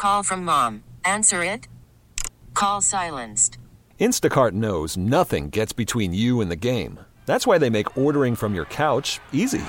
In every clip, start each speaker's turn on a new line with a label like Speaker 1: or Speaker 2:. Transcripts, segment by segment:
Speaker 1: call from mom. Answer it. Call silenced.
Speaker 2: Instacart knows nothing gets between you and the game. That's why they make ordering from your couch easy.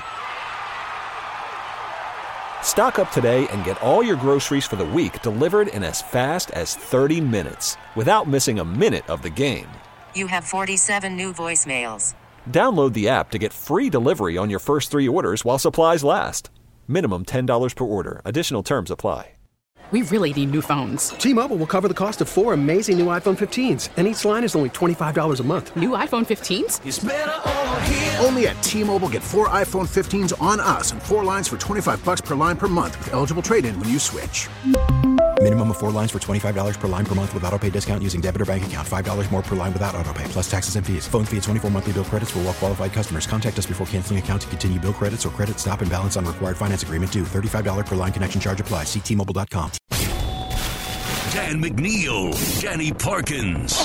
Speaker 2: Stock up today and get all your groceries for the week delivered in as fast as 30 minutes without missing a minute of the game.
Speaker 1: You have 47 new voicemails.
Speaker 2: Download the app to get free delivery on your first 3 orders while supplies last. Minimum $10 per order. Additional terms apply.
Speaker 3: We really need new phones.
Speaker 4: T-Mobile will cover the cost of 4 amazing new iPhone 15s, and each line is only $25 a month.
Speaker 3: New iPhone 15s?
Speaker 5: It's better over here.
Speaker 6: Only at T-Mobile, get 4 iPhone 15s on us and 4 lines for $25 per line per month with eligible trade-in when you switch.
Speaker 7: Minimum of 4 lines for $25 per line per month with autopay discount using debit or bank account. $5 more per line without autopay, plus taxes and fees. Phone fee at 24 monthly bill credits for well-qualified customers. Contact us before canceling account to continue bill credits or credit stop and balance on required finance agreement due. $35 per line connection charge applies. See T-Mobile.com.
Speaker 5: Dan McNeil, Danny Parkins.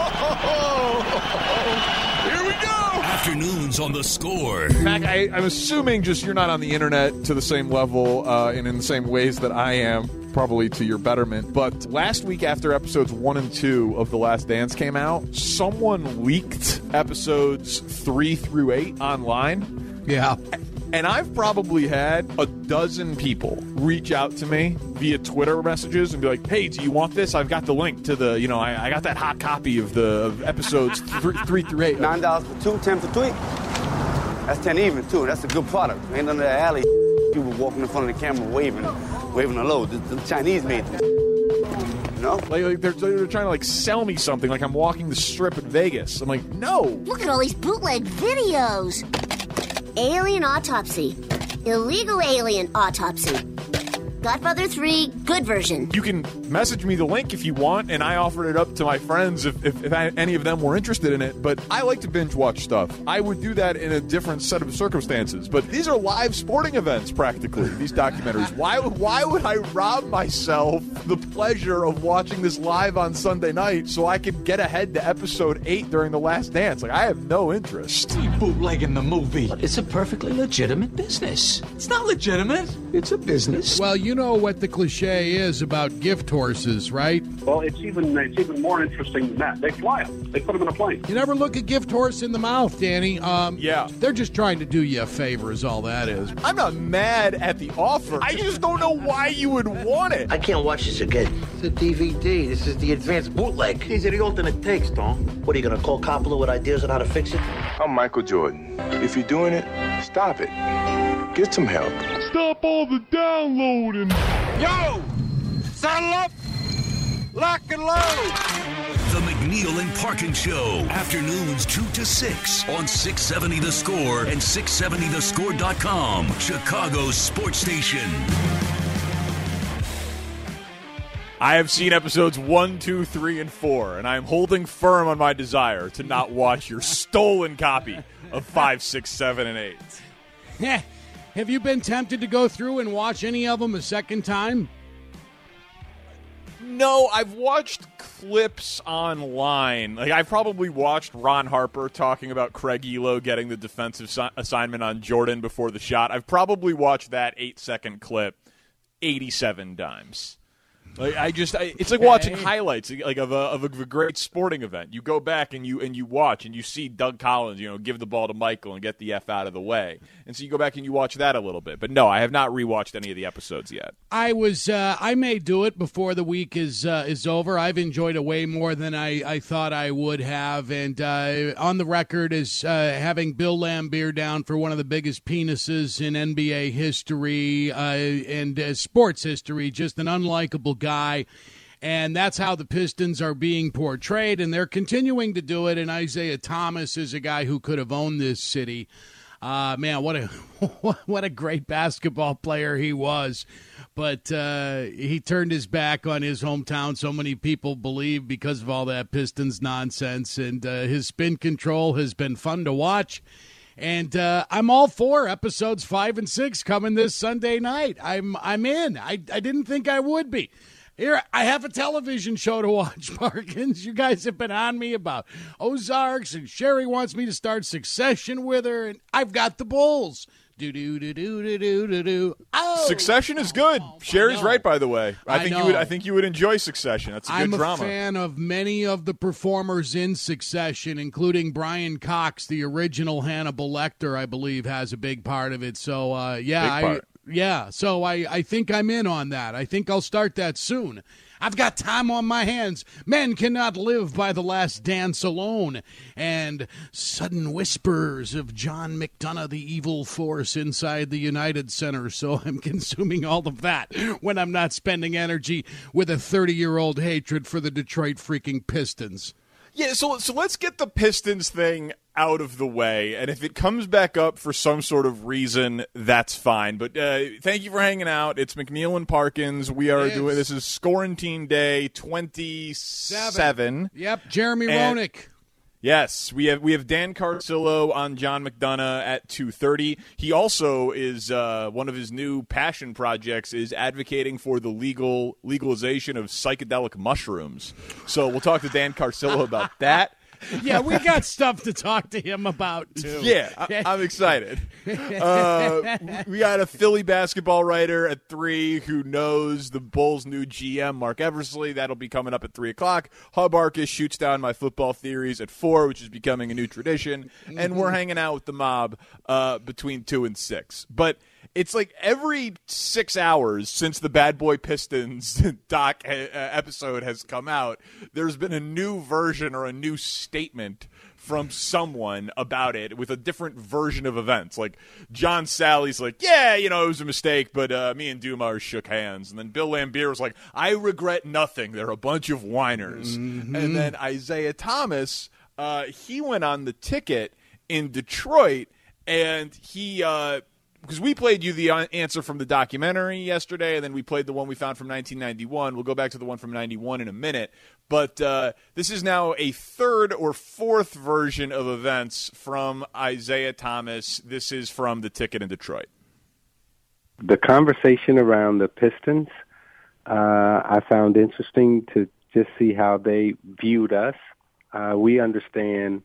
Speaker 8: Here we go!
Speaker 5: Afternoons on The Score.
Speaker 8: Mac, I'm assuming just you're not on the internet to the same level and in the same ways that I am, probably to your betterment. But last week after episodes 1 and 2 of The Last Dance came out, someone leaked episodes 3 through 8 online.
Speaker 9: Yeah.
Speaker 8: And I've probably had a dozen people reach out to me via Twitter messages and be like, hey, do you want this? I've got the link to the, I got that hot copy of episodes 3 through 8.
Speaker 10: $9 for 2, 10 for 3. That's 10 even, too. That's a good product. Ain't none of that alley people walking in front of the camera waving a load. The Chinese made them. You know?
Speaker 8: Like they're trying to sell me something like I'm walking the strip in Vegas. I'm like, no.
Speaker 11: Look at all these bootleg videos. Alien Autopsy. Illegal Alien Autopsy. Godfather 3, good version.
Speaker 8: You can message me the link if you want, and I offered it up to my friends if any of them were interested in it. But I like to binge watch stuff. I would do that in a different set of circumstances. But these are live sporting events, practically, these documentaries. Why would I rob myself the pleasure of watching this live on Sunday night so I could get ahead to episode 8 during The Last Dance? I have no interest.
Speaker 9: Bootlegging the movie. It's a perfectly legitimate business. It's not legitimate. It's a business.
Speaker 12: Well, you know what the cliche is about gift horses, right?
Speaker 13: Well, it's even more interesting than that. They fly them. They put them in a plane.
Speaker 12: You never look a gift horse in the mouth, Danny.
Speaker 8: Yeah.
Speaker 12: They're just trying to do you a favor is all that is.
Speaker 8: I'm not mad at the offer. I just don't know why you would want it.
Speaker 14: I can't watch this again. It's a DVD. This is the advanced bootleg. These are the alternate takes, Don. What, are you going to call Coppola with ideas on how to fix it?
Speaker 15: I'm Michael Jordan. If you're doing it, stop it. Get some help.
Speaker 8: Stop all the downloading.
Speaker 16: Yo! Saddle up! Lock and load!
Speaker 5: The McNeil and Parkin Show. Afternoons 2 to 6 on 670 The Score and 670thescore.com. Chicago's sports station.
Speaker 8: I have seen episodes 1, 2, 3, and 4, and I am holding firm on my desire to not watch your stolen copy of 5, 6, 7, and 8.
Speaker 12: Yeah. Have you been tempted to go through and watch any of them a second time?
Speaker 8: No, I've watched clips online. I've probably watched Ron Harper talking about Craig Elo getting the defensive assignment on Jordan before the shot. I've probably watched that 8-second clip 87 times. It's like watching highlights of a great sporting event. You go back and you watch and you see Doug Collins, give the ball to Michael and get the F out of the way. And so you go back and you watch that a little bit. But no, I have not rewatched any of the episodes yet.
Speaker 12: I may do it before the week is over. I've enjoyed it way more than I thought I would have. And on the record is having Bill Laimbeer down for one of the biggest penises in NBA history and sports history. Just an unlikable guy, and that's how the Pistons are being portrayed, and they're continuing to do it. And Isaiah Thomas is a guy who could have owned this city. Man, what a great basketball player he was. But he turned his back on his hometown, so many people believe, because of all that Pistons nonsense. And his spin control has been fun to watch. And I'm all for episodes 5 and 6 coming this Sunday night. I'm in. I didn't think I would be. Here, I have a television show to watch, Parkins. You guys have been on me about Ozarks, and Sherry wants me to start Succession with her, and I've got the Bulls. Oh,
Speaker 8: Succession is good. Sherry's right, by the way. I think you would enjoy Succession. That's a good drama.
Speaker 12: I'm a fan of many of the performers in Succession, including Brian Cox, the original Hannibal Lecter, I believe, has a big part of it. So, So I think I'm in on that. I think I'll start that soon. I've got time on my hands. Men cannot live by the last dance alone. And sudden whispers of John McDonough, the evil force inside the United Center. So I'm consuming all of that when I'm not spending energy with a 30-year-old hatred for the Detroit freaking Pistons.
Speaker 8: Yeah, so let's get the Pistons thing out of the way, and if it comes back up for some sort of reason, that's fine. But thank you for hanging out. It's McNeil and Parkins. We are doing this is Scorantine Day 27.
Speaker 12: Yep, Jeremy Roenick.
Speaker 8: Yes, we have Dan Carcillo on John McDonough at 2:30. He also is one of his new passion projects is advocating for the legalization of psychedelic mushrooms. So we'll talk to Dan Carcillo about that.
Speaker 12: Yeah, we got stuff to talk to him about, too.
Speaker 8: Yeah, I'm excited. We got a Philly basketball writer at 3 who knows the Bulls' new GM, Mark Eversley. That'll be coming up at 3 o'clock. Hub Arcus shoots down my football theories at 4, which is becoming a new tradition. And we're hanging out with the mob between 2 and 6. But it's like every 6 hours since the Bad Boy Pistons doc episode has come out, there's been a new version or a new statement from someone about it with a different version of events. Like John Sally's like, yeah, it was a mistake, but me and Dumars shook hands. And then Bill Laimbeer was like, I regret nothing. They're a bunch of whiners. Mm-hmm. And then Isaiah Thomas, he went on the ticket in Detroit, and he because we played you the answer from the documentary yesterday, and then we played the one we found from 1991. We'll go back to the one from 91 in a minute. But this is now a third or fourth version of events from Isaiah Thomas. This is from the ticket in Detroit.
Speaker 17: The conversation around the Pistons, I found interesting to just see how they viewed us. We understand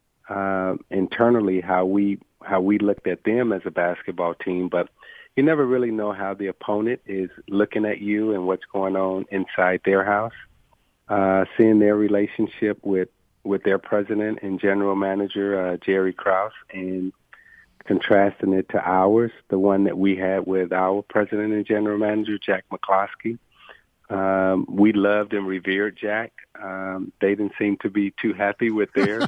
Speaker 17: internally how we looked at them as a basketball team, but you never really know how the opponent is looking at you and what's going on inside their house. Seeing their relationship with their president and general manager, Jerry Krause, and contrasting it to ours, the one that we had with our president and general manager, Jack McCloskey. We loved and revered Jack. They didn't seem to be too happy with theirs.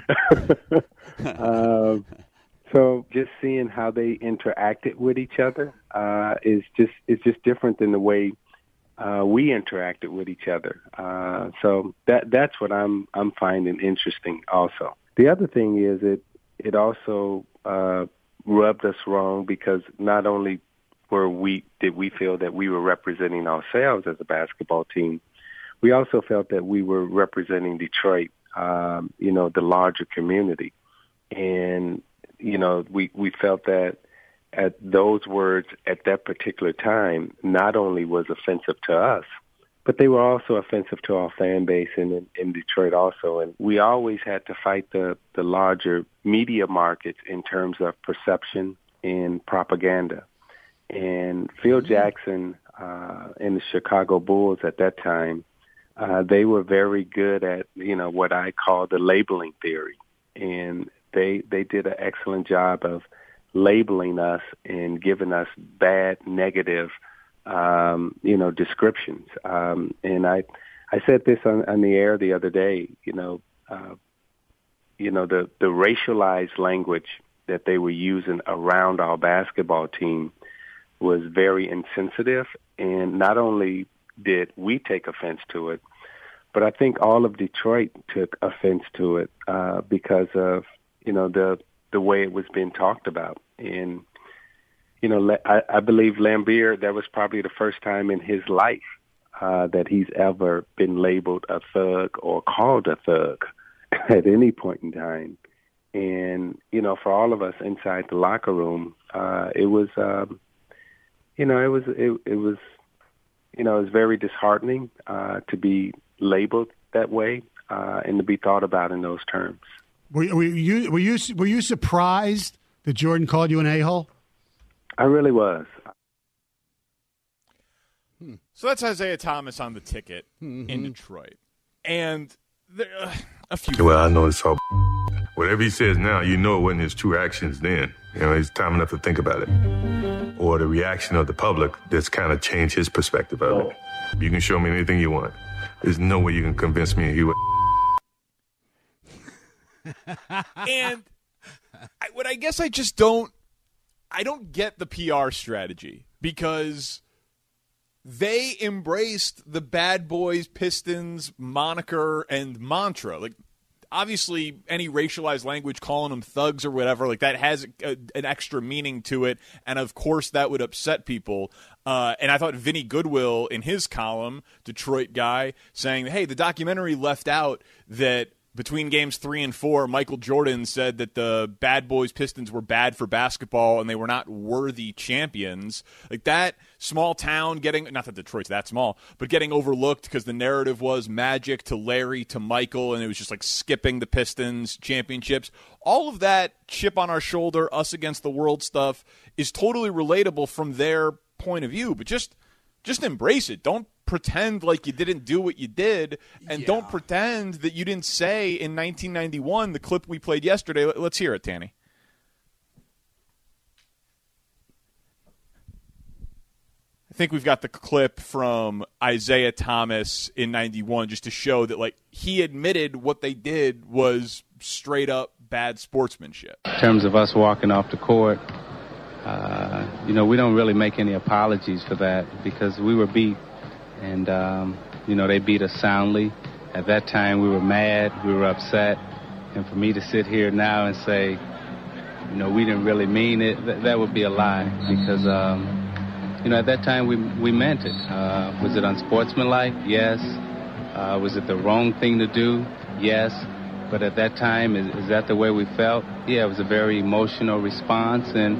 Speaker 17: So just seeing how they interacted with each other is just different than the way we interacted with each other. So that's what I'm finding interesting. Also, the other thing is it also rubbed us wrong because not only did we feel that we were representing ourselves as a basketball team, we also felt that we were representing Detroit, the larger community, and we felt that at those words at that particular time not only was offensive to us, but they were also offensive to our fan base in Detroit also. And we always had to fight the larger media markets in terms of perception and propaganda. And Phil Jackson and the Chicago Bulls at that time, they were very good at, what I call the labeling theory. And they did an excellent job of labeling us and giving us bad, negative, descriptions. And I said this on the air the other day, the racialized language that they were using around our basketball team was very insensitive. And not only did we take offense to it, but I think all of Detroit took offense to it because of, the way it was being talked about. And, I believe Laimbeer, that was probably the first time in his life that he's ever been labeled a thug or called a thug at any point in time. And, for all of us inside the locker room, it was very disheartening to be labeled that way and to be thought about in those terms.
Speaker 18: Were you surprised that Jordan called you an a-hole?
Speaker 17: I really was.
Speaker 8: So that's Isaiah Thomas on the ticket in Detroit. And there, a few.
Speaker 15: Well, I know it's all whatever he says now, you know it wasn't his true actions then. You know, it's time enough to think about it. Or the reaction of the public that's kind of changed his perspective of it. You can show me anything you want. There's no way you can convince me he was.
Speaker 8: And I guess I just don't get the PR strategy, because they embraced the Bad Boys Pistons moniker and mantra. Like, obviously, any racialized language, calling them thugs or whatever, like that has an extra meaning to it, and of course that would upset people. And I thought Vinny Goodwill, in his column, Detroit guy, saying, hey, the documentary left out that between games 3 and 4, Michael Jordan said that the Bad Boys Pistons were bad for basketball and they were not worthy champions. Like, that small town getting, not that Detroit's that small, but getting overlooked because the narrative was Magic to Larry to Michael, and it was just like skipping the Pistons championships. All of that chip on our shoulder, us against the world stuff is totally relatable from their point of view, but just embrace it. Don't pretend like you didn't do what you did, and don't pretend that you didn't say in 1991, the clip we played yesterday. Let's hear it, Tanny. I think we've got the clip from Isaiah Thomas in 91 just to show that, like, he admitted what they did was straight up bad sportsmanship.
Speaker 18: In terms of us walking off the court, we don't really make any apologies for that, because we were beat. And, they beat us soundly. At that time, we were mad, we were upset. And for me to sit here now and say, we didn't really mean it, that would be a lie. Because, at that time, we meant it. Was it unsportsmanlike? Yes. Was it the wrong thing to do? Yes. But at that time, is that the way we felt? Yeah, it was a very emotional response. And,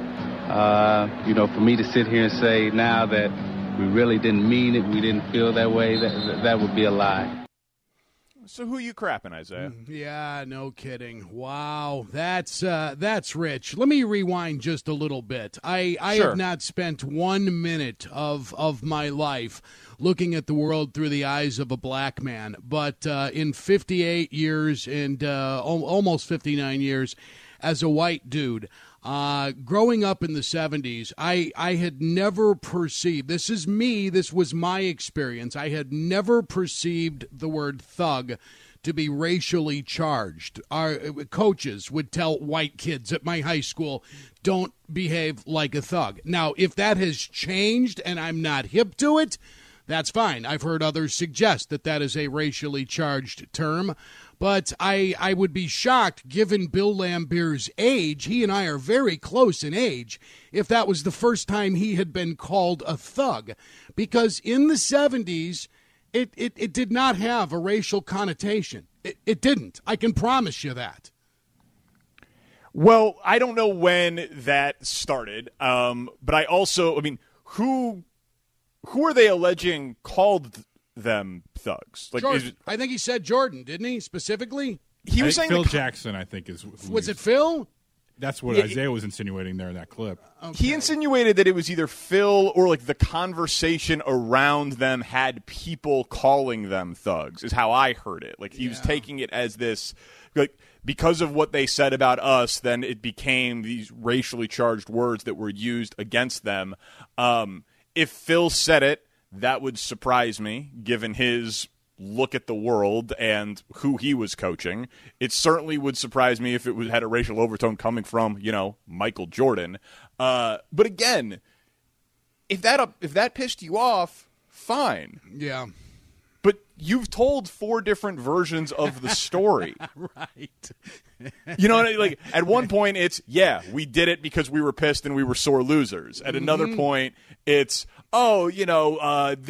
Speaker 18: for me to sit here and say now that we really didn't mean it, we didn't feel that way, that would be a lie.
Speaker 8: So who you crapping, Isaiah?
Speaker 12: Yeah, no kidding. Wow, that's rich. Let me rewind just a little bit. I
Speaker 8: Sure.
Speaker 12: have not spent 1 minute of my life looking at the world through the eyes of a black man, but in 58 years and almost 59 years as a white dude, growing up in the 70s, I had never perceived, this was my experience, I had never perceived the word thug to be racially charged. Our coaches would tell white kids at my high school, don't behave like a thug. Now, if that has changed and I'm not hip to it, that's fine. I've heard others suggest that is a racially charged term. But I would be shocked, given Bill Laimbeer's age, he and I are very close in age, if that was the first time he had been called a thug. Because in the 70s, it did not have a racial connotation. It didn't. I can promise you that.
Speaker 8: Well, I don't know when that started, but I also, who are they alleging called them thugs? Like,
Speaker 12: I think he said Jordan, didn't he, specifically?
Speaker 8: He was saying
Speaker 19: Phil Jackson, I think, is.
Speaker 12: Was it Phil?
Speaker 19: That's what Isaiah was insinuating there in that clip.
Speaker 12: Okay.
Speaker 8: He insinuated that it was either Phil or, like, the conversation around them had people calling them thugs, is how I heard it. Like, he was taking it as this, like, because of what they said about us, then it became these racially charged words that were used against them. If Phil said it, that would surprise me, given his look at the world and who he was coaching. It certainly would surprise me if it had a racial overtone coming from, Michael Jordan. But again, if that pissed you off, fine.
Speaker 12: Yeah.
Speaker 8: But you've told 4 different versions of the story.
Speaker 12: Right.
Speaker 8: You know what I mean? Like, at one point it's, we did it because we were pissed and we were sore losers. At another point it's, the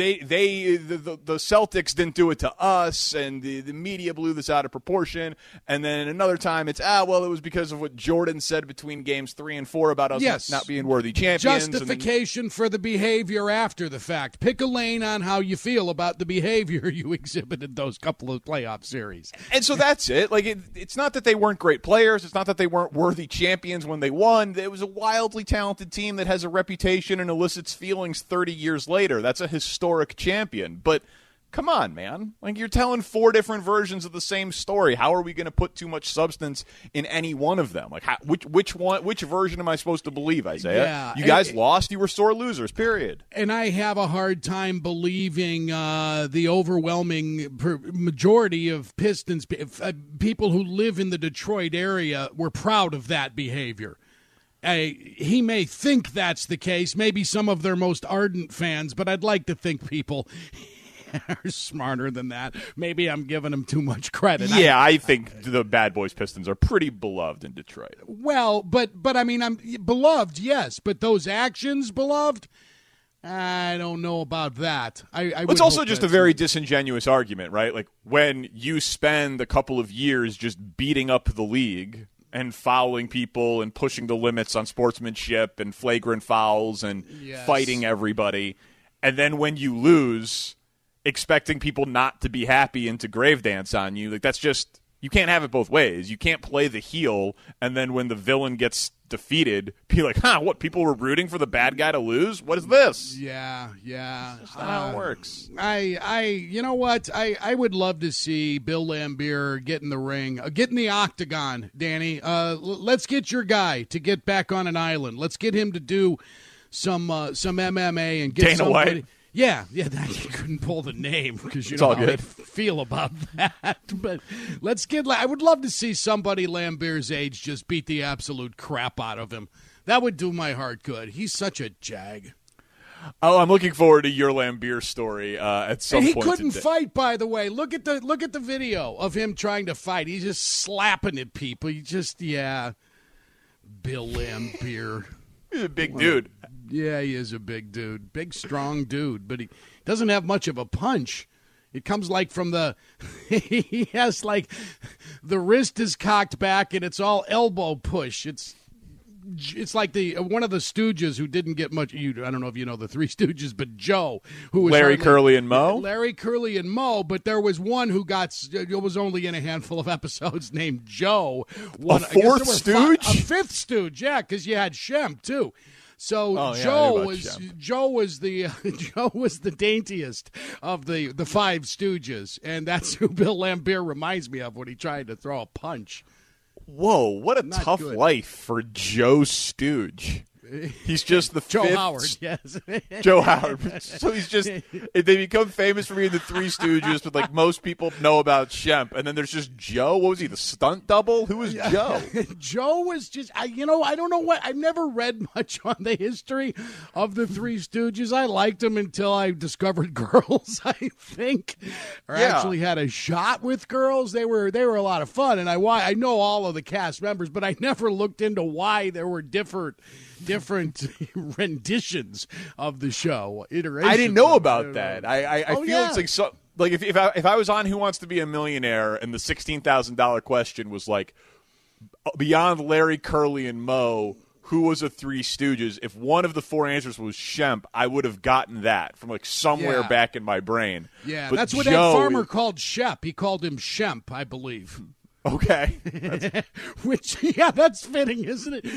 Speaker 8: Celtics didn't do it to us and the media blew this out of proportion. And then another time it's, it was because of what Jordan said between games 3 and 4 about us not being worthy champions.
Speaker 12: Justification for the behavior after the fact. Pick a lane on how you feel about the behavior you exhibited those couple of playoff series.
Speaker 8: And so that's it. Like, it's not that they weren't great players. It's not that they weren't worthy champions when they won. It was a wildly talented team that has a reputation and elicits feelings 30 years later. That's a historic champion. But come on, man. Like, you're telling 4 different versions of the same story. How are we going to put too much substance in any one of them? Like, which version am I supposed to believe, Isaiah?
Speaker 12: Yeah,
Speaker 8: you guys lost. You were sore losers, period.
Speaker 12: And I have a hard time believing the overwhelming majority of Pistons, people who live in the Detroit area, were proud of that behavior. He may think that's the case, maybe some of their most ardent fans, but I'd like to think people are smarter than that. Maybe I'm giving them too much credit.
Speaker 8: Yeah, I think the Bad Boys Pistons are pretty beloved in Detroit.
Speaker 12: Well, but I mean, I'm beloved, yes, but those actions, beloved, I don't know about that.
Speaker 8: It's also just a very disingenuous argument, right? Like, when you spend a couple of years just beating up the league and fouling people and pushing the limits on sportsmanship and flagrant fouls and fighting everybody, and then when you lose, expecting people not to be happy and to grave dance on you, like, that's just, you can't have it both ways. You can't play the heel and then when the villain gets defeated, be like, what, people were rooting for the bad guy to lose? What is this?
Speaker 12: Yeah.
Speaker 8: That's not how it works.
Speaker 12: You know what? I would love to see Bill Laimbeer get in the ring, get in the octagon, Danny. Let's get your guy to get back on an island. Let's get him to do some MMA and get
Speaker 8: Dana
Speaker 12: somebody.
Speaker 8: White.
Speaker 12: Yeah, you couldn't pull the name because you know how I feel about that. But I would love to see somebody Lambeer's age just beat the absolute crap out of him. That would do my heart good. He's such a jag.
Speaker 8: Oh, I'm looking forward to your Laimbeer story at some point.
Speaker 12: He couldn't fight, by the way. Look at the video of him trying to fight. He's just slapping at people. Bill Laimbeer.
Speaker 8: He's a big dude.
Speaker 12: Yeah, he is a big dude. Big, strong dude. But he doesn't have much of a punch. It comes like from he has like the wrist is cocked back and it's all elbow push. It's like one of the Stooges who didn't get much. I don't know if you know the Three Stooges, but Joe, who was
Speaker 8: Larry, Curly, and Moe.
Speaker 12: Larry, Curly, and Moe. But there was one who was only in a handful of episodes named Joe.
Speaker 8: A fourth Stooge?
Speaker 12: A fifth Stooge, yeah, because you had Shemp too. So Joe was the daintiest of the Five Stooges, and that's who Bill Laimbeer reminds me of when he tried to throw a punch.
Speaker 8: Whoa, what a tough life for Joe Stooge. He's just the
Speaker 12: Joe
Speaker 8: fifth.
Speaker 12: Howard, yes.
Speaker 8: Joe Howard. So he's just, they become famous for being the Three Stooges, but like most people know about Shemp. And then there's just Joe. What was he, the stunt double? Who was Joe?
Speaker 12: Joe was just, I don't know what, I've never read much on the history of the Three Stooges. I liked them until I discovered girls, I think. Or actually had a shot with girls. They were a lot of fun. And I know all of the cast members, but I never looked into why there were different renditions of the show. Iterations.
Speaker 8: I didn't know about that. I feel
Speaker 12: yeah.
Speaker 8: It's like so. Like if I was on Who Wants to Be a Millionaire and the $16,000 question was like, beyond Larry, Curly, and Moe, who was the Three Stooges? If one of the four answers was Shemp, I would have gotten that from like somewhere back in my brain.
Speaker 12: Yeah,
Speaker 8: but
Speaker 12: that's what
Speaker 8: Joe
Speaker 12: Ed Farmer called Shep. He called him Shemp, I believe.
Speaker 8: Okay.
Speaker 12: That's fitting, isn't it?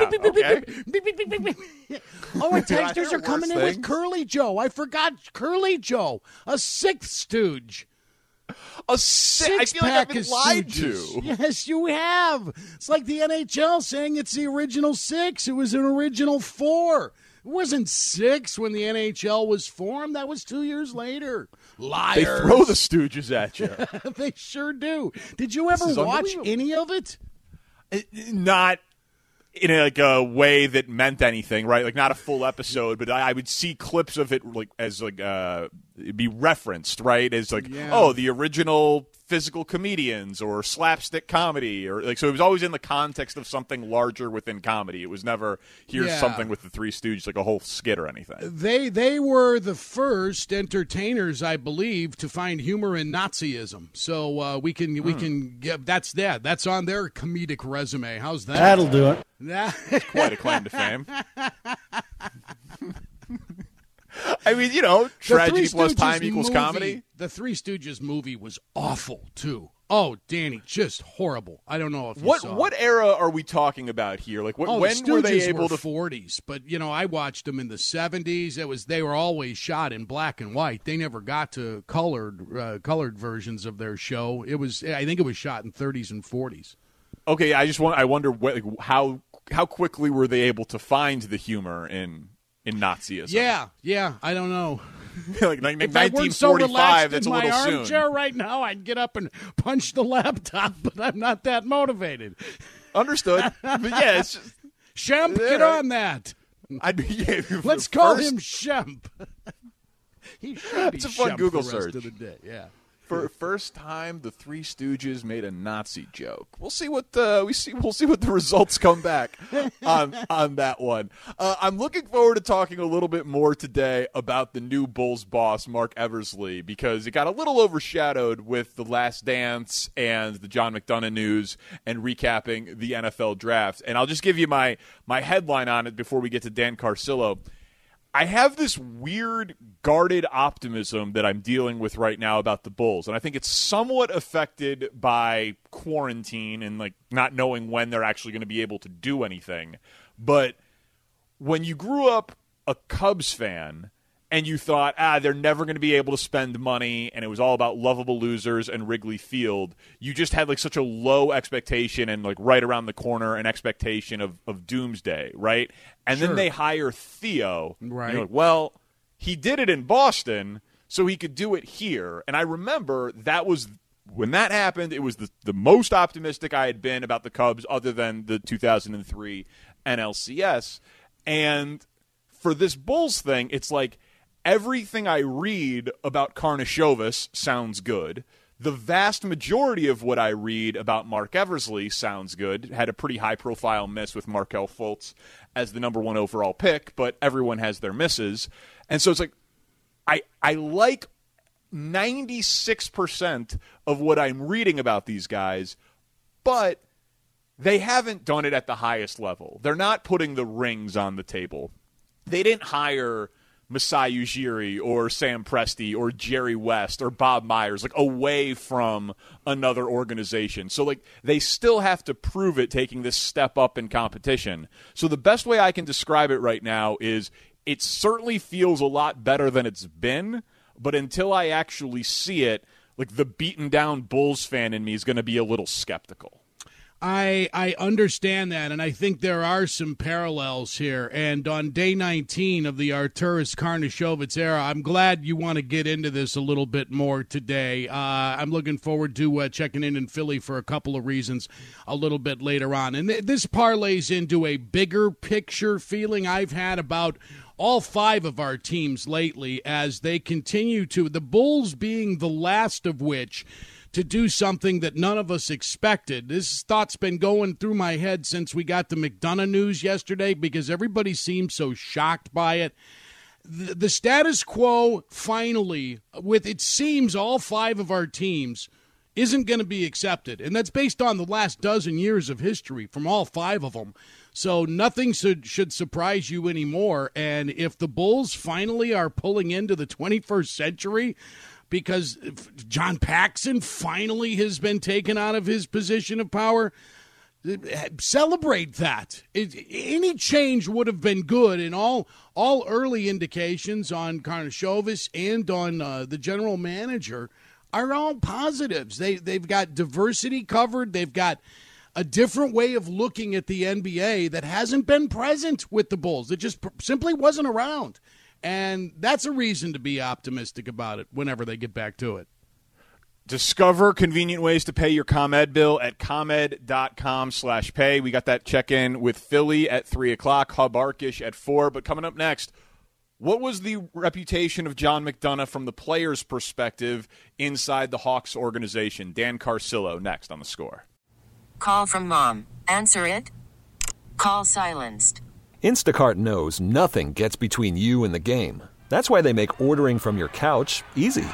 Speaker 12: Oh, and texters are coming in with Curly Joe. I forgot Curly Joe, a sixth Stooge.
Speaker 8: I feel like I've been lied to.
Speaker 12: Yes, you have. It's like the NHL saying it's the original six. It was an original four. It wasn't six when the NHL was formed. That was 2 years later. Liars.
Speaker 8: They throw the Stooges at you.
Speaker 12: They sure do. Did you ever watch any of it?
Speaker 8: Not in a way that meant anything, right? Like not a full episode, but I would see clips of it like as like it'd be referenced, right? As like the original physical comedians or slapstick comedy, or like so it was always in the context of something larger within comedy. It was never here's something with the Three Stooges, like a whole skit or anything.
Speaker 12: They were the first entertainers, I believe, to find humor in Nazism. So we can get that's on their comedic resume. How's that?
Speaker 20: That'll do it.
Speaker 8: That's quite a claim to fame. I mean, tragedy plus time equals comedy.
Speaker 12: The Three Stooges movie was awful, too. Oh, Danny, just horrible. I don't know if you saw
Speaker 8: What
Speaker 12: it.
Speaker 8: era are we talking about here? Like, when
Speaker 12: the
Speaker 8: were they
Speaker 12: Stooges
Speaker 8: able to
Speaker 12: 40s, but I watched them in the 70s. They were always shot in black and white. They never got to colored versions of their show. I think it was shot in 30s and 40s.
Speaker 8: Okay, I wonder how quickly were they able to find the humor in Nazism?
Speaker 12: Yeah, I don't know.
Speaker 8: like
Speaker 12: if I weren't so
Speaker 8: 1945,
Speaker 12: relaxed
Speaker 8: that's
Speaker 12: in
Speaker 8: a
Speaker 12: my
Speaker 8: little soon.
Speaker 12: armchair right now, I'd get up and punch the laptop, but I'm not that motivated.
Speaker 8: Understood. But yeah, it's just,
Speaker 12: Shemp, get on that. Let's call him Shemp. He should be
Speaker 8: It's a fun
Speaker 12: Shemp
Speaker 8: Google
Speaker 12: for the rest
Speaker 8: search.
Speaker 12: of the day. Yeah.
Speaker 8: For first time, the Three Stooges made a Nazi joke. We'll see what we'll see what the results come back on that one. I'm looking forward to talking a little bit more today about the new Bulls boss, Mark Eversley, because it got a little overshadowed with The Last Dance and the John McDonough news and recapping the NFL draft. And I'll just give you my headline on it before we get to Dan Carcillo. I have this weird guarded optimism that I'm dealing with right now about the Bulls, and I think it's somewhat affected by quarantine and not knowing when they're actually going to be able to do anything. But when you grew up a Cubs fan and you thought, they're never going to be able to spend money, and it was all about lovable losers and Wrigley Field, you just had such a low expectation and right around the corner an expectation of doomsday, right? And
Speaker 12: Sure.
Speaker 8: then they hire Theo.
Speaker 12: Right.
Speaker 8: And you're like, well, he did it in Boston, so he could do it here. And I remember when that happened, it was the most optimistic I had been about the Cubs other than the 2003 NLCS. And for this Bulls thing, it's like everything I read about Karnisovas sounds good. The vast majority of what I read about Mark Eversley sounds good. Had a pretty high-profile miss with Markelle Fultz as the number 1 overall pick, but everyone has their misses. And so it's like I like 96% of what I'm reading about these guys, but they haven't done it at the highest level. They're not putting the rings on the table. They didn't hire Masai Ujiri or Sam Presti or Jerry West or Bob Myers away from another organization. So they still have to prove it taking this step up in competition. So the best way I can describe it right now is it certainly feels a lot better than it's been, but until I actually see it, the beaten down Bulls fan in me is going to be a little skeptical.
Speaker 12: I understand that, and I think there are some parallels here. And on day 19 of the Arturas Karnisovas era, I'm glad you want to get into this a little bit more today. I'm looking forward to checking in Philly for a couple of reasons a little bit later on. And this parlays into a bigger picture feeling I've had about all 5 of our teams lately as they continue to, the Bulls being the last of which, to do something that none of us expected. This thought's been going through my head since we got the McDonough news yesterday because everybody seemed so shocked by it. The status quo finally, with it seems all 5 of our teams, isn't going to be accepted. And that's based on the last dozen years of history from all 5 of them. So nothing should surprise you anymore. And if the Bulls finally are pulling into the 21st century, because John Paxson finally has been taken out of his position of power, celebrate that. Any change would have been good, and all early indications on Karnisovas and on the general manager are all positives. They've got diversity covered. They've got a different way of looking at the NBA that hasn't been present with the Bulls. It just simply wasn't around. And that's a reason to be optimistic about it whenever they get back to it.
Speaker 8: Discover convenient ways to pay your ComEd bill at ComEd.com/pay. We got that check-in with Philly at 3 o'clock, Hub Arkish at 4. But coming up next, what was the reputation of John McDonough from the player's perspective inside the Hawks organization? Dan Carcillo next on The Score.
Speaker 1: Call from mom. Answer it. Call silenced.
Speaker 2: Instacart knows nothing gets between you and the game. That's why they make ordering from your couch easy.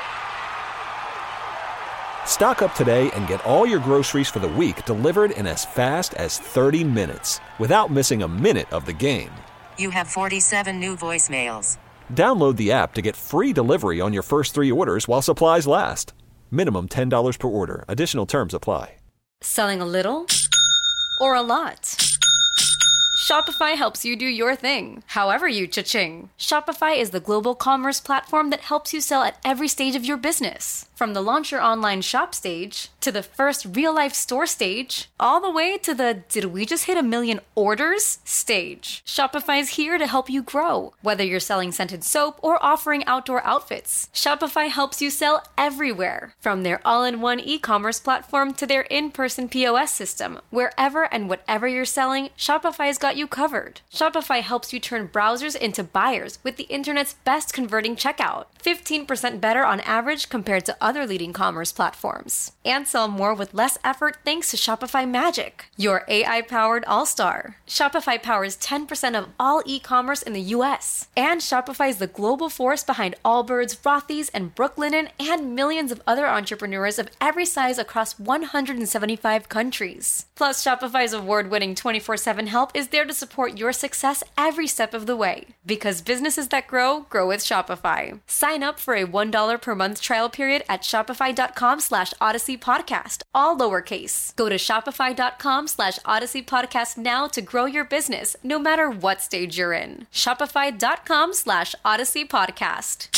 Speaker 2: Stock up today and get all your groceries for the week delivered in as fast as 30 minutes without missing a minute of the game.
Speaker 1: You have 47 new voicemails.
Speaker 2: Download the app to get free delivery on your first 3 orders while supplies last. Minimum $10 per order. Additional terms apply.
Speaker 20: Selling a little or a lot? Shopify helps you do your thing, however you cha-ching. Shopify is the global commerce platform that helps you sell at every stage of your business. From the launch your online shop stage, to the first real-life store stage, all the way to the did we just hit 1 million orders stage. Shopify's here to help you grow. Whether you're selling scented soap or offering outdoor outfits, Shopify helps you sell everywhere. From their all-in-one e-commerce platform to their in-person POS system, wherever and whatever you're selling, Shopify's got you covered. Shopify helps you turn browsers into buyers with the internet's best converting checkout. 15% better on average compared to other leading commerce platforms. And sell more with less effort thanks to Shopify Magic, your AI-powered all-star. Shopify powers 10% of all e-commerce in the U.S. And Shopify is the global force behind Allbirds, Rothy's, and Brooklinen, and millions of other entrepreneurs of every size across 175 countries. Plus, Shopify's award-winning 24/7 help is there to support your success every step of the way. Because businesses that grow, grow with Shopify. Sign up for a $1 per month trial period at shopify.com/Odyssey Podcast, all lowercase. Go to shopify.com/Odyssey Podcast now to grow your business, no matter what stage you're in. Shopify.com/Odyssey Podcast.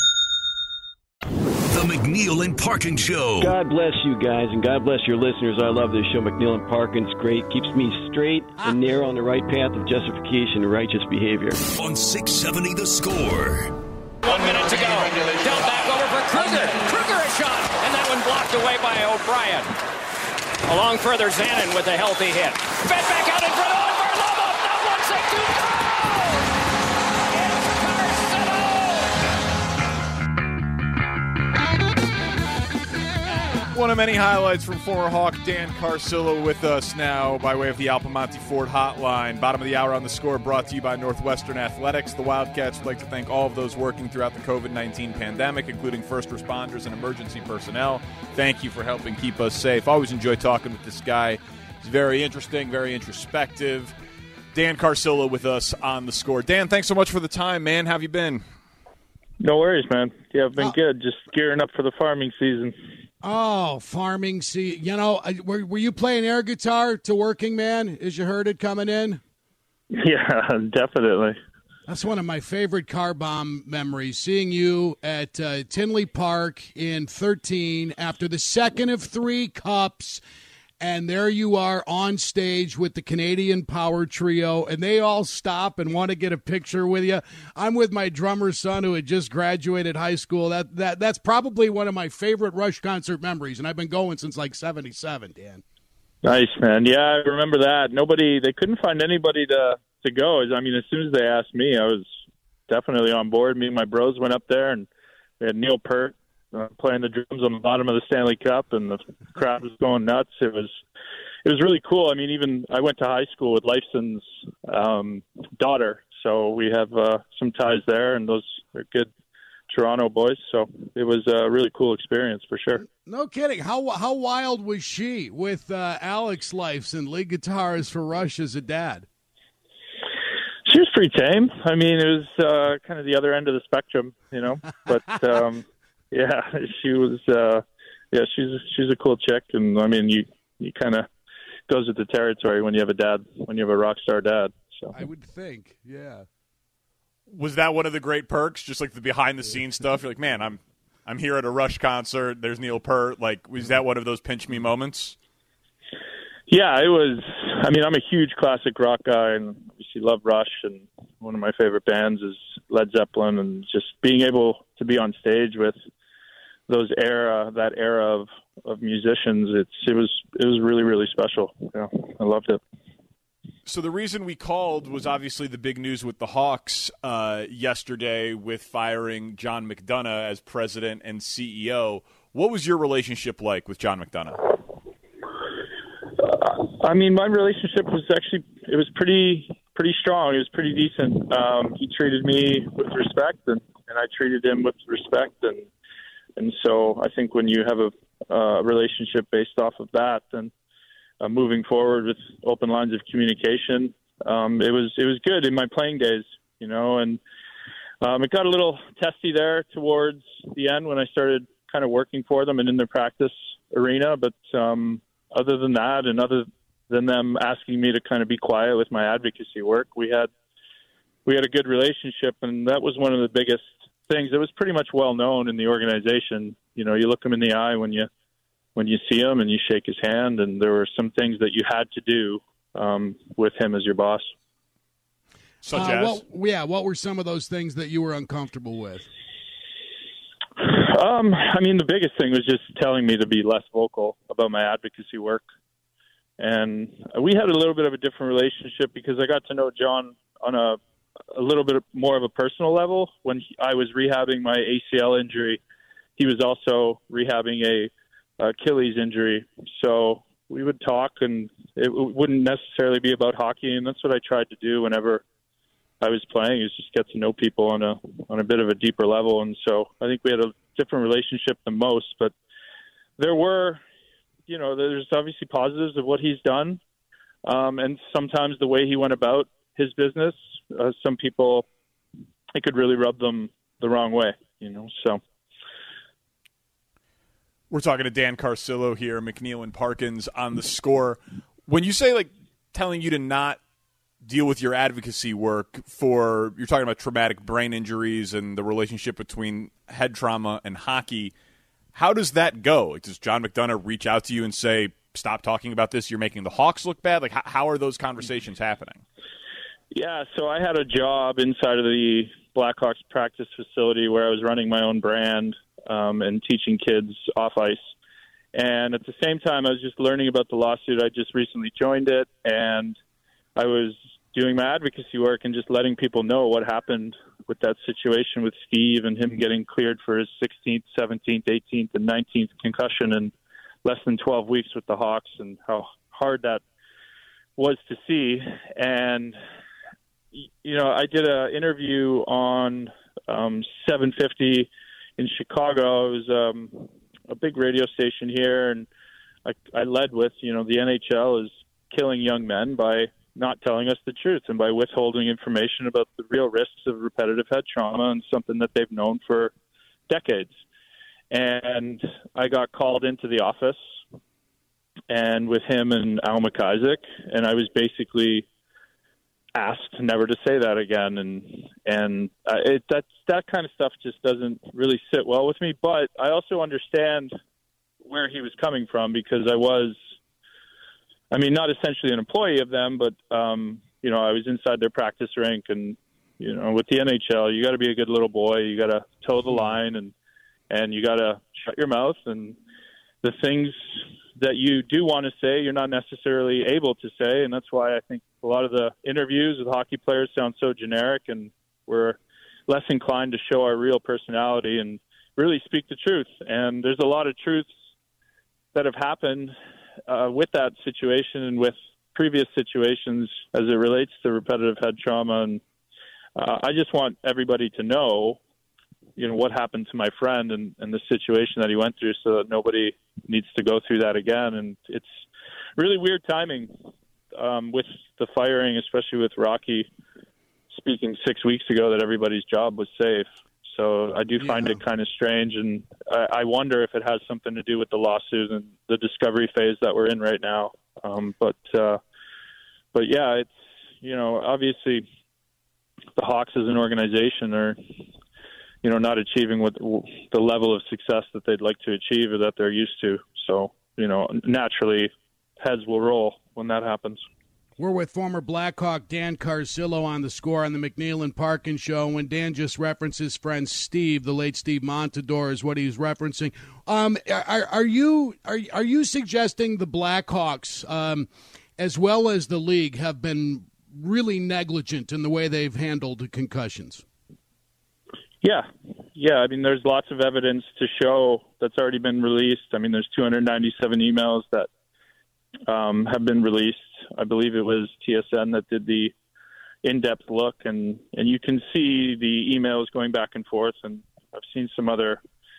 Speaker 5: The McNeil and Parkin Show.
Speaker 21: God bless you guys, and God bless your listeners. I love this show. McNeil and Parkin's great. Keeps me straight and narrow on the right path of justification and righteous behavior.
Speaker 5: On 670 The Score.
Speaker 22: 1 minute to go. Dealt back over for Kruger. Kruger a shot, and that one blocked away by O'Brien. Along further, Zanin with a healthy hit. Fed back out in front of Varlamov. Not 1-2 goal!
Speaker 8: One of many highlights from former Hawk Dan Carcillo with us now by way of the Alpamonte Ford hotline. Bottom of the hour on The Score brought to you by Northwestern Athletics. The Wildcats would like to thank all of those working throughout the COVID-19 pandemic, including first responders and emergency personnel. Thank you for helping keep us safe. Always enjoy talking with this guy. He's very interesting, very introspective. Dan Carcillo with us on The Score. Dan, thanks so much for the time, man. How have you been?
Speaker 23: No worries, man. Yeah, I've been good. Just gearing up for the farming season.
Speaker 12: Oh, farming. See, you know, were you playing air guitar to Working Man as you heard it coming in?
Speaker 23: Yeah, definitely.
Speaker 12: That's one of my favorite car bomb memories, seeing you at Tinley Park in 13 after the second of 3 cups, and there you are on stage with the Canadian Power Trio, and they all stop and want to get a picture with you. I'm with my drummer's son who had just graduated high school. That's probably one of my favorite Rush concert memories, and I've been going since like 77, Dan.
Speaker 23: Nice, man. Yeah, I remember that. They couldn't find anybody to go. I mean, as soon as they asked me, I was definitely on board. Me and my bros went up there, and we had Neil Peart playing the drums on the bottom of the Stanley Cup, and the crowd was going nuts. It was really cool. I mean, even I went to high school with Leifson's daughter, so we have some ties there, and those are good Toronto boys. So it was a really cool experience for sure.
Speaker 12: No kidding. How wild was she with Alex Leifson, lead guitarist for Rush, as a dad?
Speaker 23: She was pretty tame. I mean, it was kind of the other end of the spectrum, you know, but yeah, she was. She's a cool chick, and I mean, you kind of goes with the territory when you have a rock star dad. So
Speaker 12: I would think, yeah.
Speaker 8: Was that one of the great perks? Just like the behind the scenes stuff. You're like, man, I'm here at a Rush concert. There's Neil Peart. Like, was that one of those pinch me moments?
Speaker 23: Yeah, it was. I mean, I'm a huge classic rock guy, and obviously love Rush, and one of my favorite bands is Led Zeppelin, and just being able to be on stage with that era of musicians, it was really, really special. Yeah, I loved it.
Speaker 8: So the reason we called was obviously the big news with the Hawks yesterday with firing John McDonough as president and CEO. What was your relationship like with John McDonough?
Speaker 23: I mean, my relationship was it was pretty strong. It was pretty decent. He treated me with respect, and I treated him with respect, and so I think when you have a relationship based off of that, then moving forward with open lines of communication, it was good in my playing days, you know. And It got a little testy there towards the end when I started kind of working for them and in their practice arena. But other than that, and other than them asking me to kind of be quiet with my advocacy work, we had a good relationship, and that was one of the biggest things. It was pretty much well known in the organization. You know, you look him in the eye when you see him and you shake his hand, and there were some things that you had to do with him as your boss.
Speaker 8: Such as?
Speaker 12: What were some of those things that you were uncomfortable with?
Speaker 23: I mean, the biggest thing was just telling me to be less vocal about my advocacy work. And we had a little bit of a different relationship because I got to know John on a little bit more of a personal level. When I was rehabbing my ACL injury, he was also rehabbing a Achilles injury. So we would talk, and it wouldn't necessarily be about hockey, and that's what I tried to do whenever I was playing, is just get to know people on a bit of a deeper level. And so I think we had a different relationship than most, but there were, you know, there's obviously positives of what he's done. And sometimes the way he went about his business, some people, it could really rub them the wrong way, you know, so.
Speaker 8: We're talking to Dan Carcillo here, McNeil and Parkins on The Score. When you say, like, telling you to not deal with your advocacy work you're talking about traumatic brain injuries and the relationship between head trauma and hockey, how does that go? Like, does John McDonough reach out to you and say, stop talking about this, you're making the Hawks look bad? Like, how are those conversations happening?
Speaker 23: Yeah, so I had a job inside of the Blackhawks practice facility where I was running my own brand and teaching kids off ice. And at the same time, I was just learning about the lawsuit. I just recently joined it, and I was doing my advocacy work and just letting people know what happened with that situation with Steve and him getting cleared for his 16th, 17th, 18th, and 19th concussion in less than 12 weeks with the Hawks, and how hard that was to see. And, you know, I did an interview on 750 in Chicago. It was a big radio station here, and I led with, you know, the NHL is killing young men by not telling us the truth and by withholding information about the real risks of repetitive head trauma, and something that they've known for decades. And I got called into the office and with him and Al McIsaac, and I was basically asked never to say that again. And that kind of stuff just doesn't really sit well with me. But I also understand where he was coming from, because I was, not essentially an employee of them, but, you know, I was inside their practice rink, and, you know, with the NHL, you got to be a good little boy. You got to toe the line, and you got to shut your mouth. And the things that you do want to say, you're not necessarily able to say. And that's why I think a lot of the interviews with hockey players sound so generic, and we're less inclined to show our real personality and really speak the truth. And there's a lot of truths that have happened with that situation and with previous situations as it relates to repetitive head trauma. And I just want everybody to know, you know, what happened to my friend and the situation that he went through, so that nobody needs to go through that again. And it's really weird timing with the firing, especially with Rocky speaking 6 weeks ago that everybody's job was safe. So I do find it kind of strange, and I wonder if it has something to do with the lawsuit and the discovery phase that we're in right now. But yeah, it's, you know, obviously the Hawks as an organization are, you know, not achieving what the level of success that they'd like to achieve or that they're used to. So, you know, naturally heads will roll when that happens.
Speaker 12: We're with former Blackhawk Dan Carcillo on The Score on the McNeil and Parkin Show. When Dan just referenced his friend Steve, the late Steve Montador, is what he's referencing. Are you suggesting the Blackhawks, as well as the league, have been really negligent in the way they've handled concussions?
Speaker 23: Yeah. I mean, there's lots of evidence to show that's already been released. I mean, there's 297 emails that have been released. I believe it was TSN that did the in-depth look, and you can see the emails going back and forth. And I've seen some other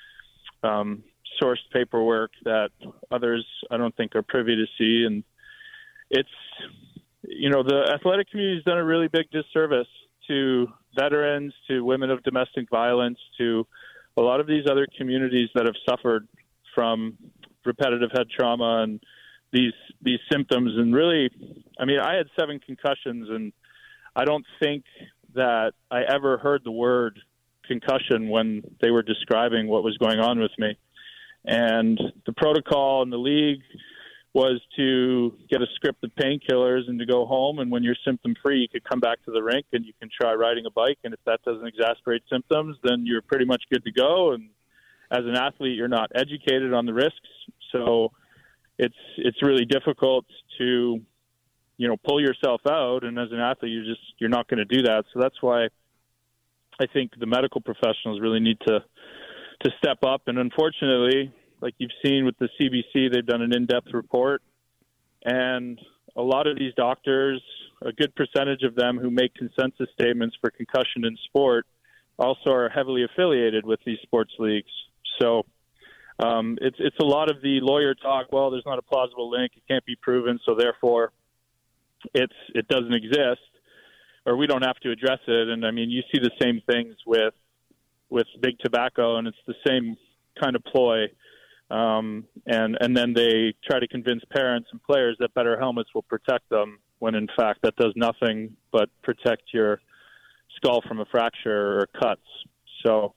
Speaker 23: sourced paperwork that others I don't think are privy to see. And it's, you know, the athletic community has done a really big disservice to veterans, to women of domestic violence, to a lot of these other communities that have suffered from repetitive head trauma and these symptoms. And really, I mean, I had 7 concussions, and I don't think that I ever heard the word concussion when they were describing what was going on with me. And the protocol in the league was to get a script of painkillers and to go home, and when you're symptom-free, you could come back to the rink and you can try riding a bike, and if that doesn't exacerbate symptoms, then you're pretty much good to go. And as an athlete, you're not educated on the risks, so it's really difficult to, you know, pull yourself out, and as an athlete, you're not going to do that. So that's why I think the medical professionals really need to step up. And unfortunately, like you've seen with the CBC, they've done an in-depth report, and a lot of these doctors, a good percentage of them who make consensus statements for concussion in sport, also are heavily affiliated with these sports leagues. So it's a lot of the lawyer talk. Well, there's not a plausible link; it can't be proven, so therefore it doesn't exist, or we don't have to address it. And I mean, you see the same things with big tobacco, and it's the same kind of ploy. And then they try to convince parents and players that better helmets will protect them, when in fact that does nothing but protect your skull from a fracture or cuts. So,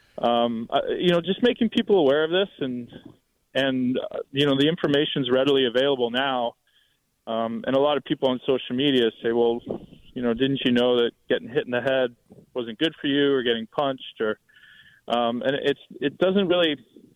Speaker 23: you know, just making people aware of this, and you know, the information's readily available now. And a lot of people on social media say, well, you know, didn't you know that getting hit in the head wasn't good for you, or getting punched, or and it doesn't really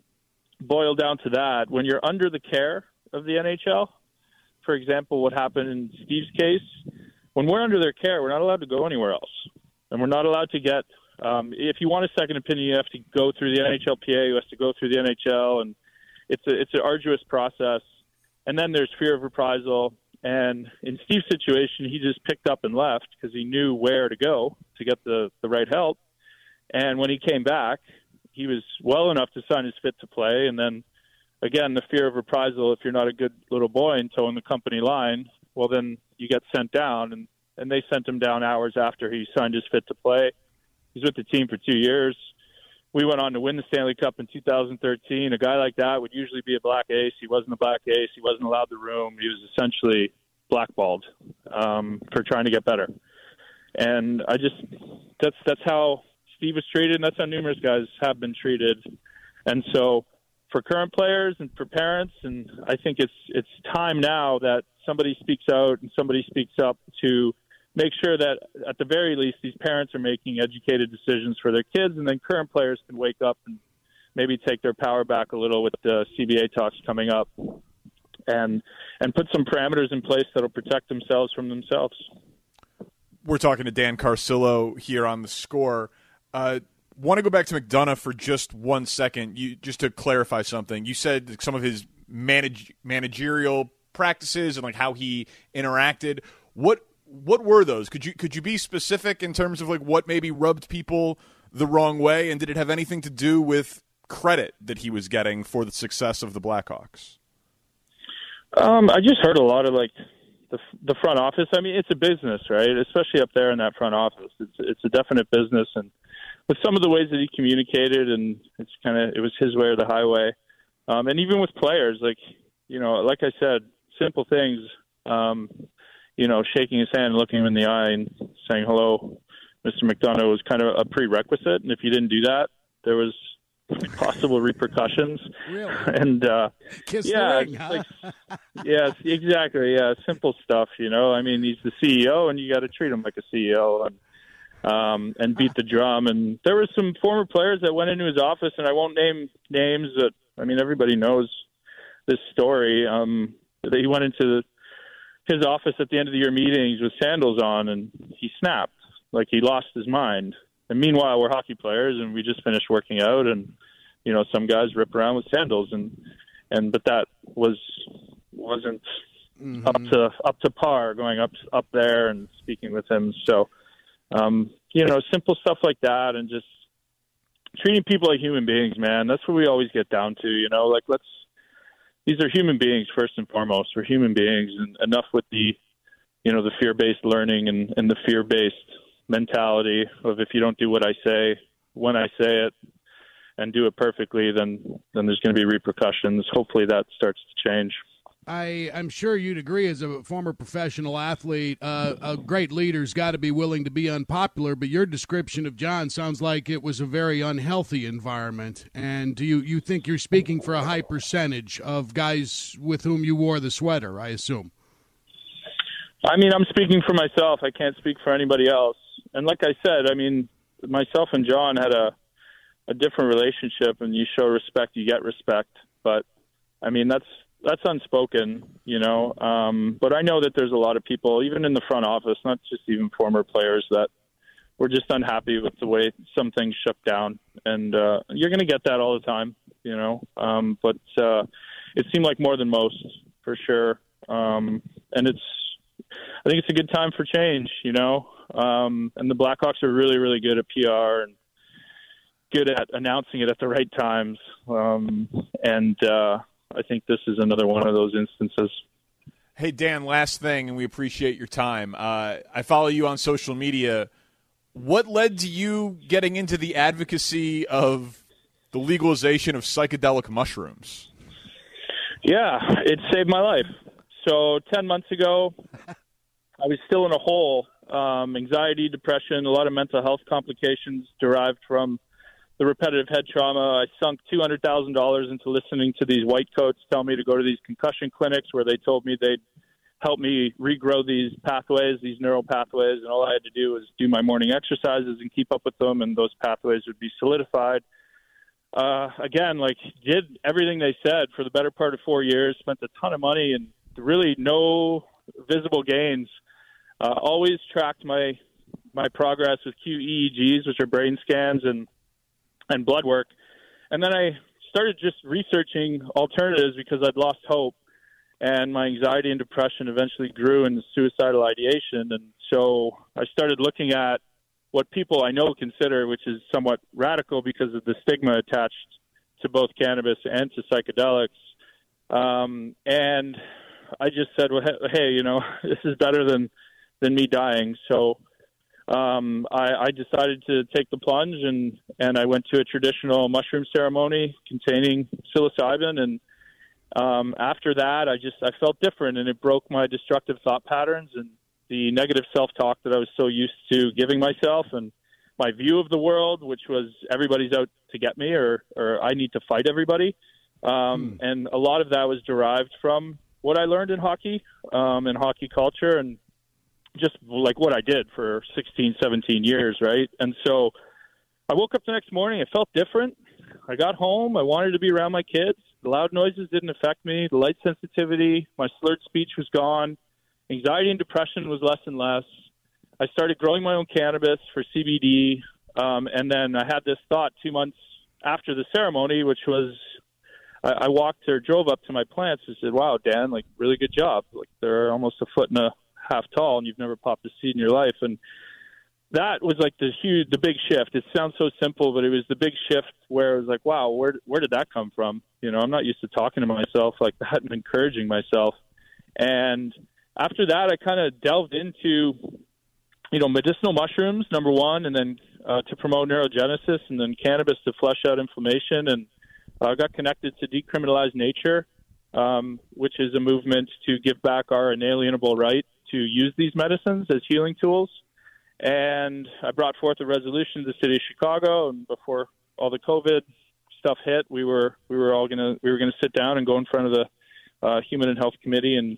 Speaker 23: boil down to that. When you're under the care of the NHL, for example, what happened in Steve's case, when we're under their care, we're not allowed to go anywhere else, and we're not allowed to get. If you want a second opinion, you have to go through the NHLPA. You have to go through the NHL, and it's an arduous process. And then there's fear of reprisal. And in Steve's situation, he just picked up and left because he knew where to go to get the right help. And when he came back, he was well enough to sign his fit to play. And then, again, the fear of reprisal, if you're not a good little boy and toeing the company line, well, then you get sent down. And they sent him down hours after he signed his fit to play. He's with the team for 2 years. We went on to win the Stanley Cup in 2013. A guy like that would usually be a black ace. He wasn't a black ace. He wasn't allowed the room. He was essentially blackballed for trying to get better. And that's how Steve was treated, and that's how numerous guys have been treated. And so for current players and for parents, and I think it's time now that somebody speaks out and somebody speaks up to make sure that at the very least these parents are making educated decisions for their kids, and then current players can wake up and maybe take their power back a little with the CBA talks coming up, and put some parameters in place that'll protect themselves from themselves.
Speaker 8: We're talking to Dan Carcillo here on The Score. Want to go back to McDonough for just 1 second, just to clarify something. You said some of his managerial practices and like how he interacted. What were those? Could you be specific in terms of like what maybe rubbed people the wrong way, and did it have anything to do with credit that he was getting for the success of the Blackhawks?
Speaker 23: I just heard a lot of like the front office. I mean, it's a business, right? Especially up there in that front office, it's a definite business, and with some of the ways that he communicated, and it was his way or the highway. And even with players, like, you know, like I said, simple things. You know, shaking his hand, looking him in the eye, and saying hello, Mr. McDonough, was kind of a prerequisite. And if you didn't do that, there was possible repercussions. Really? And
Speaker 12: Kiss
Speaker 23: yeah,
Speaker 12: the ring, huh?
Speaker 23: yes, exactly. Yeah, simple stuff. You know, I mean, he's the CEO, and you got to treat him like a CEO, and beat the drum. And there were some former players that went into his office, and I won't name names. That I mean, everybody knows this story. That he went into his office at the end of the year meetings with sandals on, and he snapped, like he lost his mind. And meanwhile, we're hockey players, and we just finished working out, and you know, some guys rip around with sandals, but that wasn't up to par, going up there and speaking with him. So you know, simple stuff like that, and just treating people like human beings, man. That's what we always get down to. You know, like these are human beings first and foremost. We're human beings, and enough with the, you know, the fear-based learning and the fear-based mentality of if you don't do what I say when I say it and do it perfectly, then there's going to be repercussions. Hopefully that starts to change.
Speaker 12: I'm sure you'd agree, as a former professional athlete, a great leader's got to be willing to be unpopular, but your description of John sounds like it was a very unhealthy environment. And do you think you're speaking for a high percentage of guys with whom you wore the sweater, I assume?
Speaker 23: I mean, I'm speaking for myself. I can't speak for anybody else. And like I said, I mean, myself and John had a different relationship, and you show respect, you get respect. But, I mean, that's unspoken, you know. But I know that there's a lot of people, even in the front office, not just even former players, that were just unhappy with the way some things shook down. And you're going to get that all the time, you know. But it seemed like more than most, for sure. And I think it's a good time for change, you know. And the Blackhawks are really, really good at PR and good at announcing it at the right times. I think this is another one of those instances.
Speaker 8: Hey, Dan, last thing, and we appreciate your time. I follow you on social media. What led to you getting into the advocacy of the legalization of psychedelic mushrooms?
Speaker 23: Yeah, it saved my life. So 10 months ago, I was still in a hole. Anxiety, depression, a lot of mental health complications derived from the repetitive head trauma. I sunk $200,000 into listening to these white coats tell me to go to these concussion clinics where they told me they'd help me regrow these pathways, these neural pathways, and all I had to do was do my morning exercises and keep up with them, and those pathways would be solidified. Again, like, did everything they said for the better part of 4 years, spent a ton of money and really no visible gains. Always tracked my progress with QEEGs, which are brain scans, and blood work. And then I started just researching alternatives because I'd lost hope, and my anxiety and depression eventually grew into suicidal ideation. And so I started looking at what people I know consider, which is somewhat radical because of the stigma attached to both cannabis and to psychedelics. And I just said, well, hey, you know, this is better than me dying. So I decided to take the plunge, and I went to a traditional mushroom ceremony containing psilocybin. And after that, I felt different, and it broke my destructive thought patterns and the negative self-talk that I was so used to giving myself, and my view of the world, which was everybody's out to get me, or I need to fight everybody. And a lot of that was derived from what I learned in hockey, and hockey culture, and just like what I did for 16, 17 years, right? And so I woke up the next morning, I felt different. I got home, I wanted to be around my kids. The loud noises didn't affect me. The light sensitivity, my slurred speech was gone. Anxiety and depression was less and less. I started growing my own cannabis for CBD, and then I had this thought 2 months after the ceremony, which was I walked or drove up to my plants and said, wow, Dan, like, really good job. Like, they're almost a foot and a half tall, and you've never popped a seed in your life. And that was like the big shift. It sounds so simple, but it was the big shift where it was like, wow, where did that come from? You know, I'm not used to talking to myself like that and encouraging myself. And after that, I kind of delved into, you know, medicinal mushrooms, number one, and then to promote neurogenesis, and then cannabis to flush out inflammation. And I got connected to Decriminalize Nature, which is a movement to give back our inalienable right to use these medicines as healing tools. And I brought forth a resolution to the city of Chicago, and before all the COVID stuff hit, we were gonna sit down and go in front of the Human and Health Committee and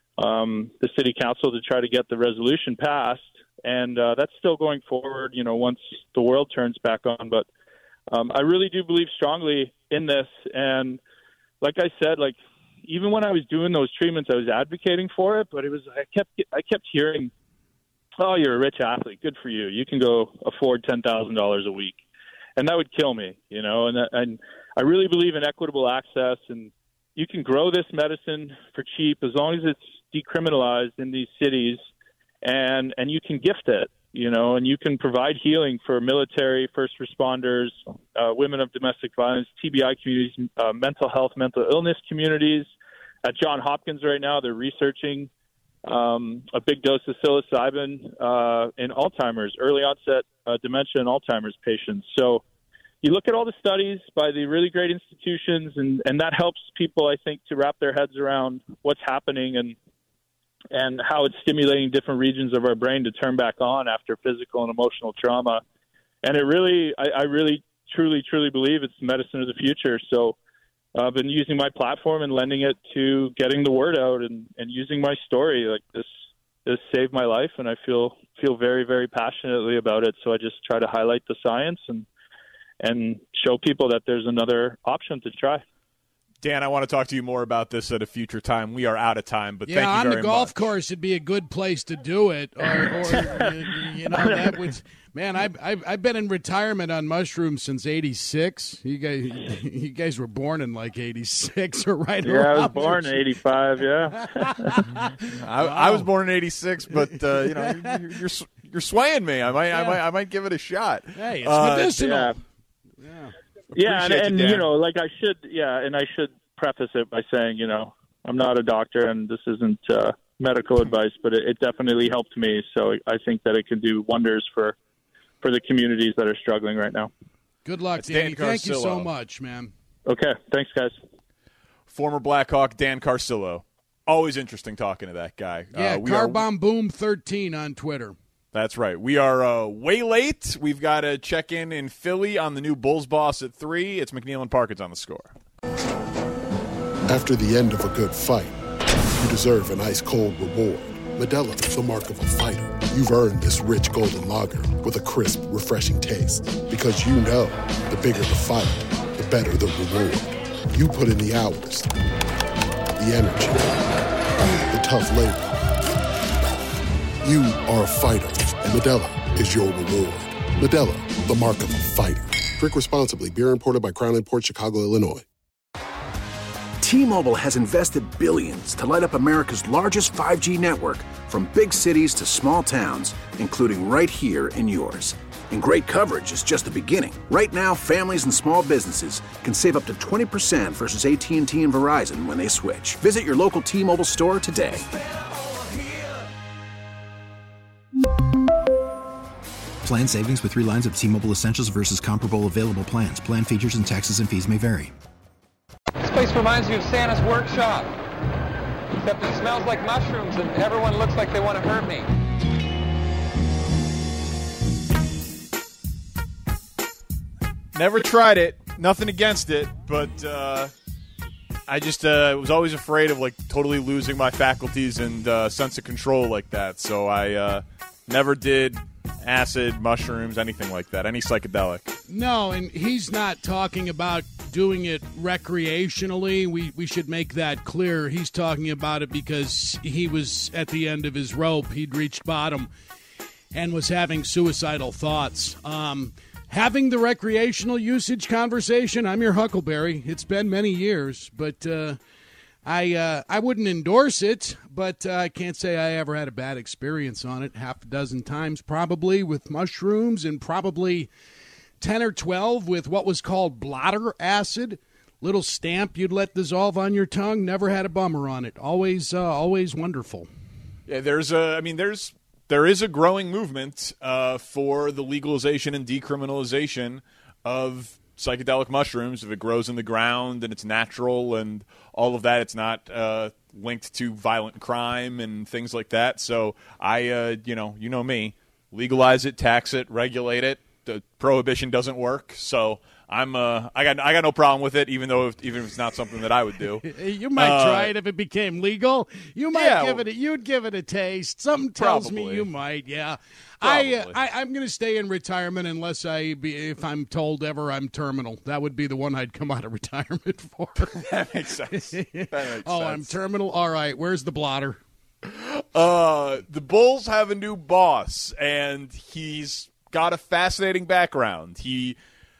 Speaker 23: the city council to try to get the resolution passed. And that's still going forward, you know, once the world turns back on. But I really do believe strongly in this. And like I said, like, even when I was doing those treatments, I was advocating for it, but it was, I kept hearing, oh, you're a rich athlete. Good for you. You can go afford $10,000 a week. And that would kill me, you know, and I really believe in equitable access, and you can grow this medicine for cheap as long as it's decriminalized in these cities, and you can gift it, you know, and you can provide healing for military, first responders, women of domestic violence, TBI communities, mental health, mental illness communities. At Johns Hopkins right now, they're researching a big dose of psilocybin in Alzheimer's, early onset dementia in Alzheimer's patients. So you look at all the studies by the really great institutions, and that helps people, I think, to wrap their heads around what's happening and how it's stimulating different regions of our brain to turn back on after physical and emotional trauma. And it really, I really, truly believe it's the medicine of the future. So I've been using my platform and lending it to getting the word out and using my story. Like this saved my life, and I feel very, very passionately about it. So I just try to highlight the science and show people that there's another option to try.
Speaker 8: Dan, I want to talk to you more about this at a future time. We are out of time, but thank you very much.
Speaker 12: Yeah, on the golf course, it'd be a good place to do it. Or that would. Man, I've been in retirement on mushrooms since '86. You guys were born in like '86 or right around.
Speaker 23: Yeah, I was born in '85. Yeah,
Speaker 8: I was born in '86, but you're swaying me. I might give it a shot.
Speaker 12: Hey, it's medicinal.
Speaker 23: Yeah, and I should preface it by saying, I'm not a doctor and this isn't medical advice, but it definitely helped me. So I think that it can do wonders for the communities that are struggling right now.
Speaker 12: Good luck, Danny. Thank you so much, man.
Speaker 23: Okay, thanks, guys.
Speaker 8: Former Blackhawk Dan Carcillo. Always interesting talking to that guy.
Speaker 12: Yeah, Carbomb Boom 13 on Twitter.
Speaker 8: That's right. We are way late. We've got to check in Philly on the new Bulls boss at 3. It's McNeil and Parkins on the score.
Speaker 3: After the end of a good fight, you deserve an ice-cold reward. Modelo is the mark of a fighter. You've earned this rich golden lager with a crisp, refreshing taste. Because you know, the bigger the fight, the better the reward. You put in the hours, the energy, the tough labor. You are a fighter, and Modelo is your reward. Modelo, the mark of a fighter. Drink responsibly. Beer imported by Crown Imports, Chicago, Illinois.
Speaker 4: T-Mobile has invested billions to light up America's largest 5G network, from big cities to small towns, including right here in yours. And great coverage is just the beginning. Right now, families and small businesses can save up to 20% versus AT&T and Verizon when they switch. Visit your local T-Mobile store today.
Speaker 7: Plan savings with 3 lines of T-Mobile Essentials versus comparable available plans. Plan features and taxes and fees may vary.
Speaker 6: This place reminds me of Santa's workshop, except it smells like mushrooms and everyone looks like they want to hurt me.
Speaker 8: Never tried it. Nothing against it, but I just was always afraid of totally losing my faculties and sense of control like that. So I never did acid, mushrooms, anything like that, any psychedelic.
Speaker 12: No, and he's not talking about doing it recreationally. We should make that clear. He's talking about it because he was at the end of his rope. He'd reached bottom and was having suicidal thoughts. Having the recreational usage conversation, I'm your Huckleberry. It's been many years, but I wouldn't endorse it, but I can't say I ever had a bad experience on it. Half a dozen times probably with mushrooms, and probably 10 or 12 with what was called blotter acid. Little stamp you'd let dissolve on your tongue. Never had a bummer on it. Always wonderful.
Speaker 8: Yeah, there is a growing movement for the legalization and decriminalization of psychedelic mushrooms. If it grows in the ground and it's natural and all of that, it's not linked to violent crime and things like that. So I, you know me, legalize it, tax it, regulate it. The prohibition doesn't work, so I got no problem with it, even if it's not something that I would do.
Speaker 12: You might try it if it became legal. You might you'd give it a taste. Something tells me you might. Yeah, I'm going to stay in retirement unless if I'm told ever I'm terminal. That would be the one I'd come out of retirement for.
Speaker 8: That makes sense.
Speaker 12: I'm terminal. All right, where's the blotter?
Speaker 8: The Bulls have a new boss, and he's got a fascinating background. He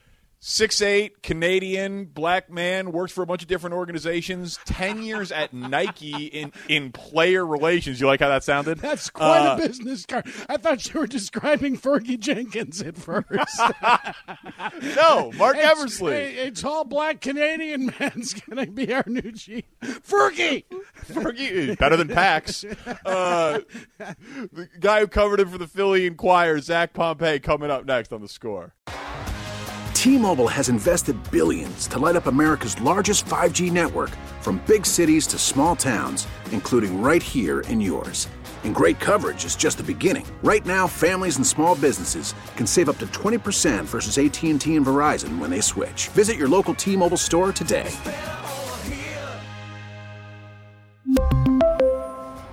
Speaker 8: 6'8", Canadian, black man, works for a bunch of different organizations, 10 years at Nike in player relations. You like how that sounded?
Speaker 12: That's quite a business card. I thought you were describing Fergie Jenkins at first.
Speaker 8: No, Mark Eversley.
Speaker 12: A tall black Canadian man's going to be our new chief. Fergie!
Speaker 8: Fergie, better than Pax. The guy who covered him for the Philly Inquirer, Zach Pompey, coming up next on The Score.
Speaker 4: T-Mobile has invested billions to light up America's largest 5G network, from big cities to small towns, including right here in yours. And great coverage is just the beginning. Right now, families and small businesses can save up to 20% versus AT&T and Verizon when they switch. Visit your local T-Mobile store today.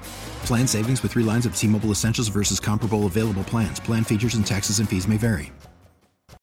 Speaker 7: Plan savings with 3 lines of T-Mobile Essentials versus comparable available plans. Plan features and taxes and fees may vary.